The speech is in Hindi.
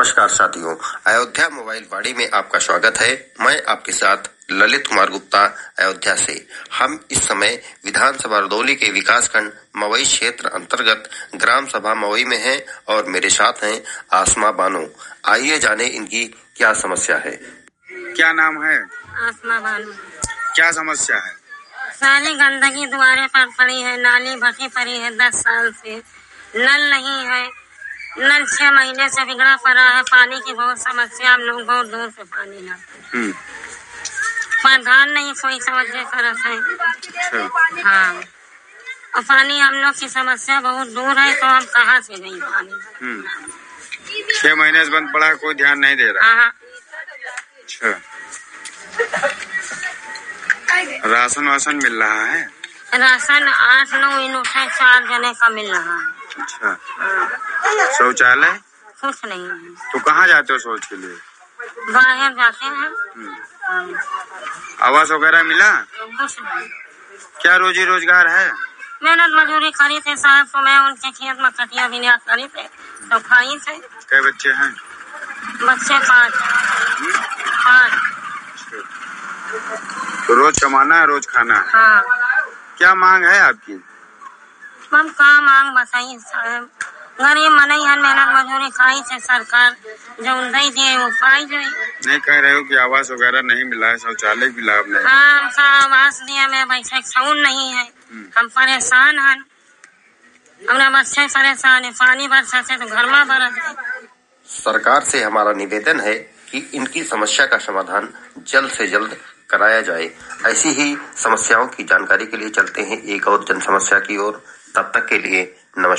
नमस्कार साथियों, अयोध्या मोबाइल वाड़ी में आपका स्वागत है। मैं आपके साथ ललित कुमार गुप्ता अयोध्या से। हम इस समय विधानसभा रदौली के विकासखंड मवई क्षेत्र अंतर्गत ग्राम सभा मवई में हैं और मेरे साथ हैं आसमा बानो। आइए जाने इनकी क्या समस्या है। क्या नाम है? आसमा बानो। क्या समस्या है? सारी गंदगी द्वारे पर पड़ी है, नाली भसी पड़ी है 10 साल से, नल नहीं है, नल 6 महीने से बिगड़ा पड़ा है, पानी की बहुत समस्या, हम लोग बहुत दूर से पानी लाते। प्रधान नहीं कोई समझे करत है। हाँ, और पानी हम लोग की समस्या बहुत दूर है, तो हम कहाँ से नहीं पानी। 6 महीने से बंद पड़ा, कोई ध्यान नहीं दे रहा। हाँ। अच्छा, राशन वासन मिल रहा है? राशन 8-9 यूनिट 4 जने का मिल रहा है। अच्छा, शौचालय कुछ नहीं है। तो कहाँ जाते हो शौच के लिए? बाहर जाते हैं। आवास वगैरह मिला? कुछ नहीं। क्या रोजी रोजगार है? मेहनत मजदूरी करी थे साहब, तो मैं उनके खेत में कटिया बिना करी थे तो खाई थे। क्या बच्चे हैं? बच्चे 5। तो रोज कमाना है, रोज खाना है। हाँ। क्या मांग है आपकी? हम का मांग बताइए साहब, गरीब मनई हन, मेहनत मजदूरी खाई थे, सरकार जो दे दिए वो पाई जाए। नहीं कह रहे हो कि आवास वगैरह नहीं मिला है, शौचालय भी लाभ नहीं? हाँ, हमका आवास दिया में बैठे छाउन नहीं है, हम परेशान हन, हमारा बच्चे परेशान है, पानी बरसा से तो घर में बरस है। सरकार से हमारा निवेदन है कि इनकी समस्या का समाधान जल्द से जल्द कराया जाए। ऐसी ही समस्याओं की जानकारी के लिए चलते हैं एक और जन समस्या की ओर। तब तक के लिए नमस्कार।